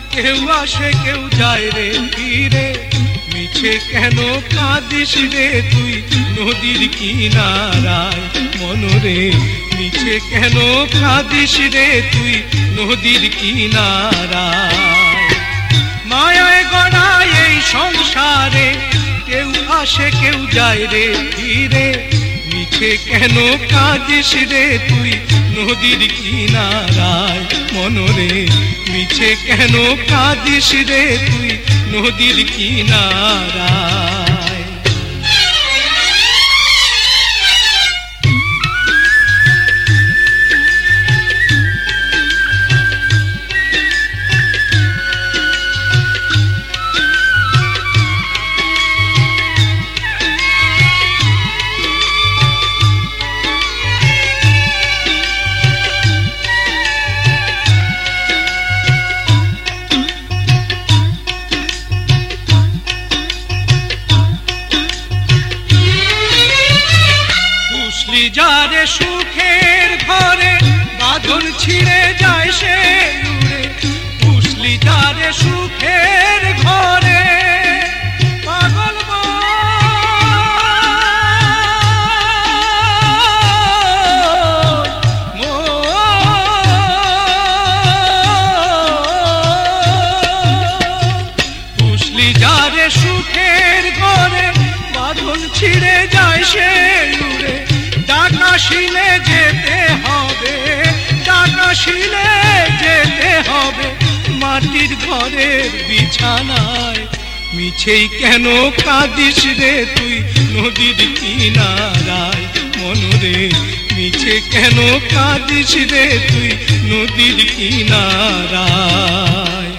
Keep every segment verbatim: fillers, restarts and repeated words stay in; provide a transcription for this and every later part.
কেউ আসে কেউ যায় রে ফিরে, মিছে কেন কাঁদিস রে তুই নদীর কিনারায় মনরে, মিছে কেন কাঁদিস রে তুই নদীর কিনারায়। মায়ায় গড়া এই সংসারে কেউ আসে কেউ যায় রে ফিরে, মিছে কেন কাঁদিস রে তুই নদীর কিনারায় মনরে, মিছে কেন কাঁদিস রে তুই নদীর কিনারায়। যারে সুখের ঘরে বাঁধন ছিঁড়ে যায় সে উড়ে, পুষলি যারে সুখের ঘরে পাগল পুষলি যারে সুখের ঘরে বাঁধন ছিঁড়ে যায় সে উড়ে, ডাকাশিলে যেতে হবে, ডাকাশিলে যেতে হবে মাটির ঘরের বিছানায়, মিছেই কেন কাঁদিস রে তুই নদীর কিনারায় মনরে, মিছে কেন কাঁদিস রে তুই নদীর কিনারায়।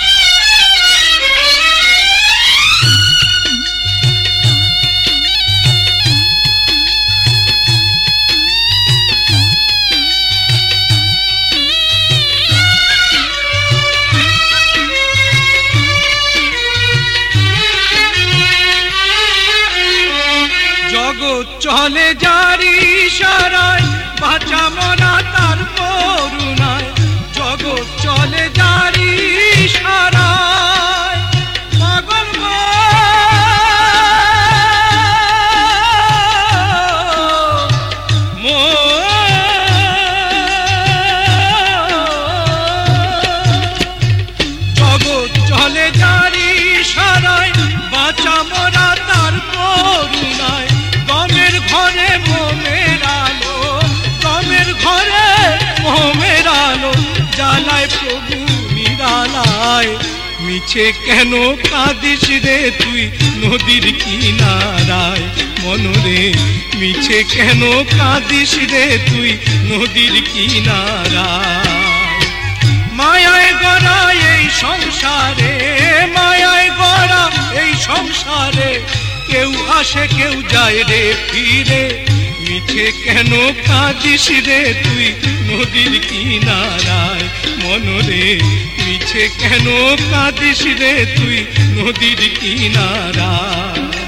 জগৎ চলে জারি ইশারায়, বাঁচা মরা তার করুণায়, জগৎ চলে জারি ইশারায় পাগল জগৎ চলে জারি ইশারায়, বাঁচা মরা তার করুণায়, গমের ঘরে মোমের আলো, গমের ঘরে মোমের আলো জ্বালায় প্রভু নিরালায়, মিছে কেন কাঁদিস রে তুই নদীর কিনারায় মনরে, মিছে কেন কাঁদিস রে তুই নদীর কিনারায়। মায়ায় গড়া এই সংসারে, মায়ায় গড়া এই সংসারে কেউ আসে কেউ যায় রে ফিরে, মিছে কেন কাঁদিস রে তুই নদীর কিনারায় মনরে, মিছে কেন কাঁদিস রে তুই নদীর কিনারায়।